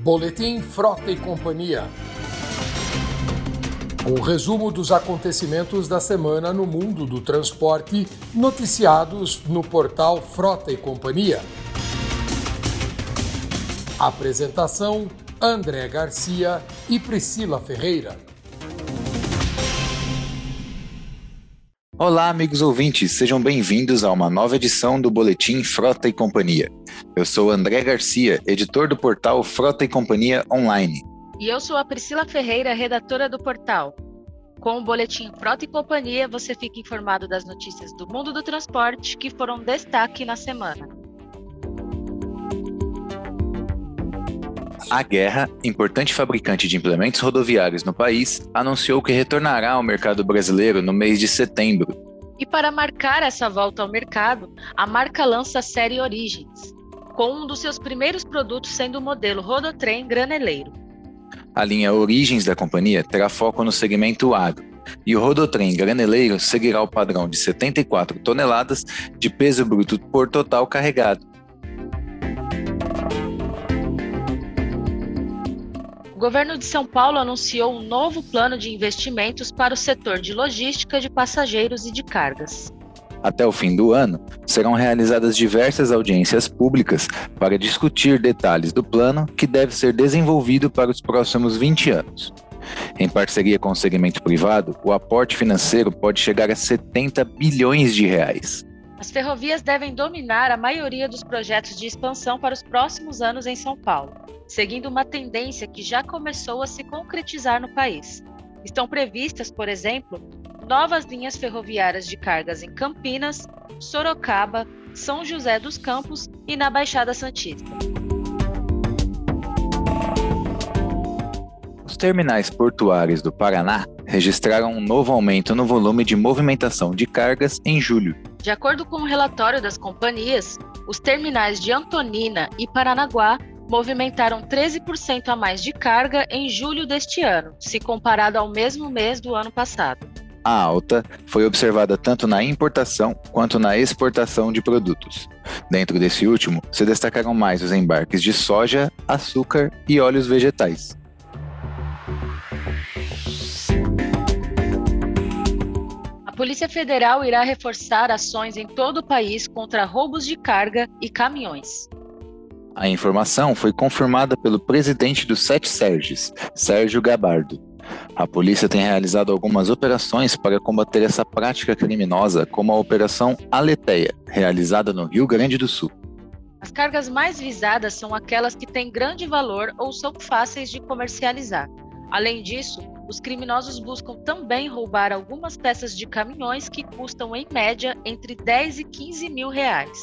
Boletim Frota e Companhia. Um resumo dos acontecimentos da semana no mundo do transporte, noticiados no portal Frota e Companhia. Apresentação: André Garcia e Priscila Ferreira. Olá, amigos ouvintes, sejam bem-vindos a uma nova edição do Boletim Frota e Companhia. Eu sou André Garcia, editor do portal Frota e Companhia Online. E eu sou a Priscila Ferreira, redatora do portal. Com o Boletim Frota e Companhia, você fica informado das notícias do mundo do transporte que foram destaque na semana. A Guerra, importante fabricante de implementos rodoviários no país, anunciou que retornará ao mercado brasileiro no mês de setembro. E para marcar essa volta ao mercado, a marca lança a série Origens, com um dos seus primeiros produtos sendo o modelo Rodotrem graneleiro. A linha Origens da companhia terá foco no segmento agro, e o Rodotrem graneleiro seguirá o padrão de 74 toneladas de peso bruto por total carregado. O governo de São Paulo anunciou um novo plano de investimentos para o setor de logística de passageiros e de cargas. Até o fim do ano, serão realizadas diversas audiências públicas para discutir detalhes do plano que deve ser desenvolvido para os próximos 20 anos. Em parceria com o segmento privado, o aporte financeiro pode chegar a 70 bilhões de reais. As ferrovias devem dominar a maioria dos projetos de expansão para os próximos anos em São Paulo, seguindo uma tendência que já começou a se concretizar no país. Estão previstas, por exemplo, novas linhas ferroviárias de cargas em Campinas, Sorocaba, São José dos Campos e na Baixada Santista. Os terminais portuários do Paraná registraram um novo aumento no volume de movimentação de cargas em julho. De acordo com o relatório das companhias, os terminais de Antonina e Paranaguá movimentaram 13% a mais de carga em julho deste ano, se comparado ao mesmo mês do ano passado. A alta foi observada tanto na importação quanto na exportação de produtos. Dentro desse último, se destacaram mais os embarques de soja, açúcar e óleos vegetais. A Polícia Federal irá reforçar ações em todo o país contra roubos de carga e caminhões. A informação foi confirmada pelo presidente do SETSERGES, Sérgio Gabardo. A polícia tem realizado algumas operações para combater essa prática criminosa, como a Operação Aleteia, realizada no Rio Grande do Sul. As cargas mais visadas são aquelas que têm grande valor ou são fáceis de comercializar. Além disso, os criminosos buscam também roubar algumas peças de caminhões que custam, em média, entre 10 e 15 mil reais.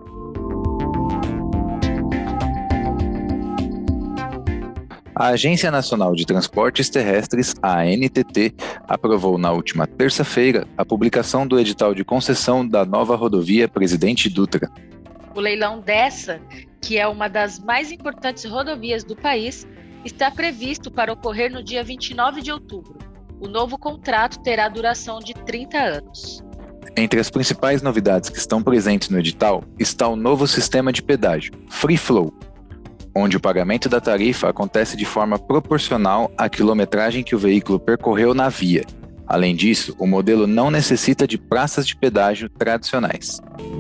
A Agência Nacional de Transportes Terrestres, a ANTT, aprovou na última terça-feira a publicação do edital de concessão da nova rodovia Presidente Dutra. O leilão dessa, que é uma das mais importantes rodovias do país, está previsto para ocorrer no dia 29 de outubro. O novo contrato terá duração de 30 anos. Entre as principais novidades que estão presentes no edital está o novo sistema de pedágio, Free Flow, onde o pagamento da tarifa acontece de forma proporcional à quilometragem que o veículo percorreu na via. Além disso, o modelo não necessita de praças de pedágio tradicionais.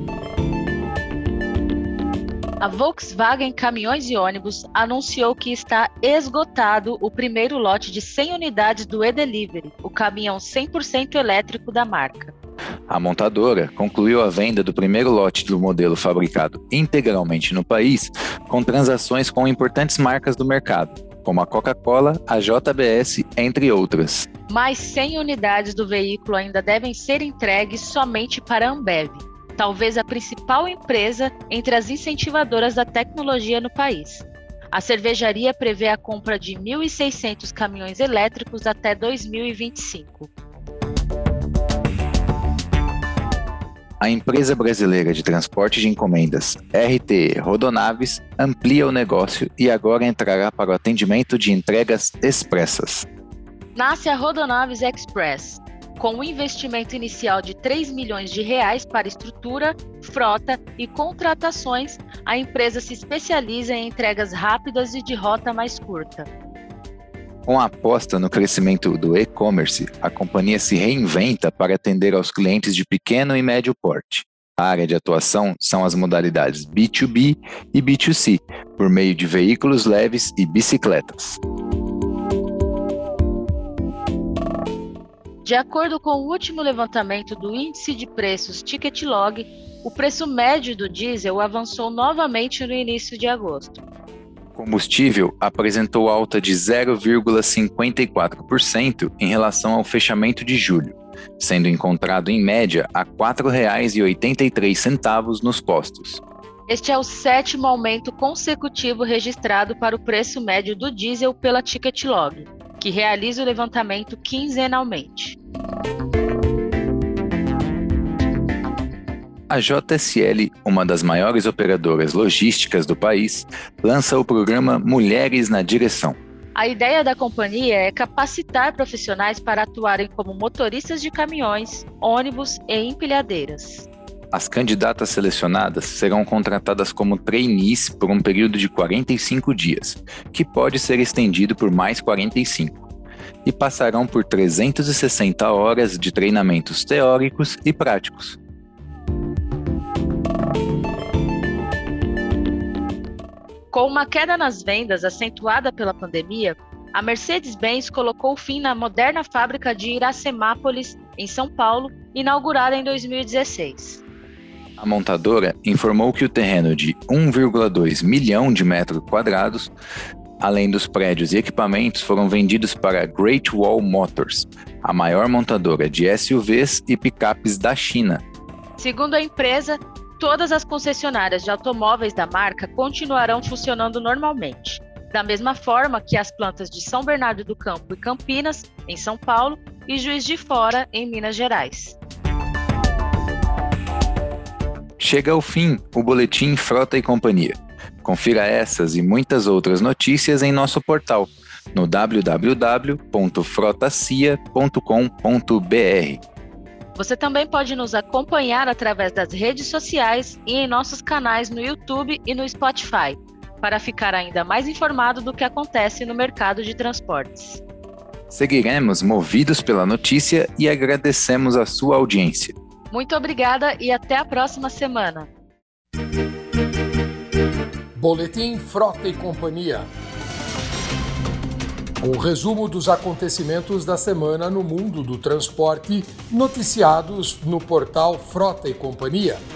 A Volkswagen Caminhões e Ônibus anunciou que está esgotado o primeiro lote de 100 unidades do E-Delivery, o caminhão 100% elétrico da marca. A montadora concluiu a venda do primeiro lote do modelo fabricado integralmente no país, com transações com importantes marcas do mercado, como a Coca-Cola, a JBS, entre outras. Mais 100 unidades do veículo ainda devem ser entregues somente para a Ambev, talvez a principal empresa entre as incentivadoras da tecnologia no país. A cervejaria prevê a compra de 1.600 caminhões elétricos até 2025. A empresa brasileira de transporte de encomendas, RTE Rodonaves, amplia o negócio e agora entrará para o atendimento de entregas expressas. Nasce a Rodonaves Express, Com um investimento inicial de R$ 3 milhões para estrutura, frota e contratações, a empresa se especializa em entregas rápidas e de rota mais curta. Com a aposta no crescimento do e-commerce, a companhia se reinventa para atender aos clientes de pequeno e médio porte. A área de atuação são as modalidades B2B e B2C, por meio de veículos leves e bicicletas. De acordo com o último levantamento do Índice de Preços Ticket-Log, o preço médio do diesel avançou novamente no início de agosto. O combustível apresentou alta de 0,54% em relação ao fechamento de julho, sendo encontrado em média a R$ 4,83 nos postos. Este é o 7º aumento consecutivo registrado para o preço médio do diesel pela Ticket-Log, que realiza o levantamento quinzenalmente. A JSL, uma das maiores operadoras logísticas do país, lança o programa Mulheres na Direção. A ideia da companhia é capacitar profissionais para atuarem como motoristas de caminhões, ônibus e empilhadeiras. As candidatas selecionadas serão contratadas como trainees por um período de 45 dias, que pode ser estendido por mais 45, e passarão por 360 horas de treinamentos teóricos e práticos. Com uma queda nas vendas acentuada pela pandemia, a Mercedes-Benz colocou fim na moderna fábrica de Iracemápolis, em São Paulo, inaugurada em 2016. A montadora informou que o terreno de 1,2 milhão de metros quadrados, além dos prédios e equipamentos, foram vendidos para a Great Wall Motors, a maior montadora de SUVs e picapes da China. Segundo a empresa, todas as concessionárias de automóveis da marca continuarão funcionando normalmente, da mesma forma que as plantas de São Bernardo do Campo e Campinas, em São Paulo, e Juiz de Fora, em Minas Gerais. Chega ao fim o Boletim Frota e Companhia. Confira essas e muitas outras notícias em nosso portal, no www.frotacia.com.br. Você também pode nos acompanhar através das redes sociais e em nossos canais no YouTube e no Spotify, para ficar ainda mais informado do que acontece no mercado de transportes. Seguiremos movidos pela notícia e agradecemos a sua audiência. Muito obrigada e até a próxima semana. Boletim Frota e Companhia. Um resumo dos acontecimentos da semana no mundo do transporte, noticiados no portal Frota e Companhia.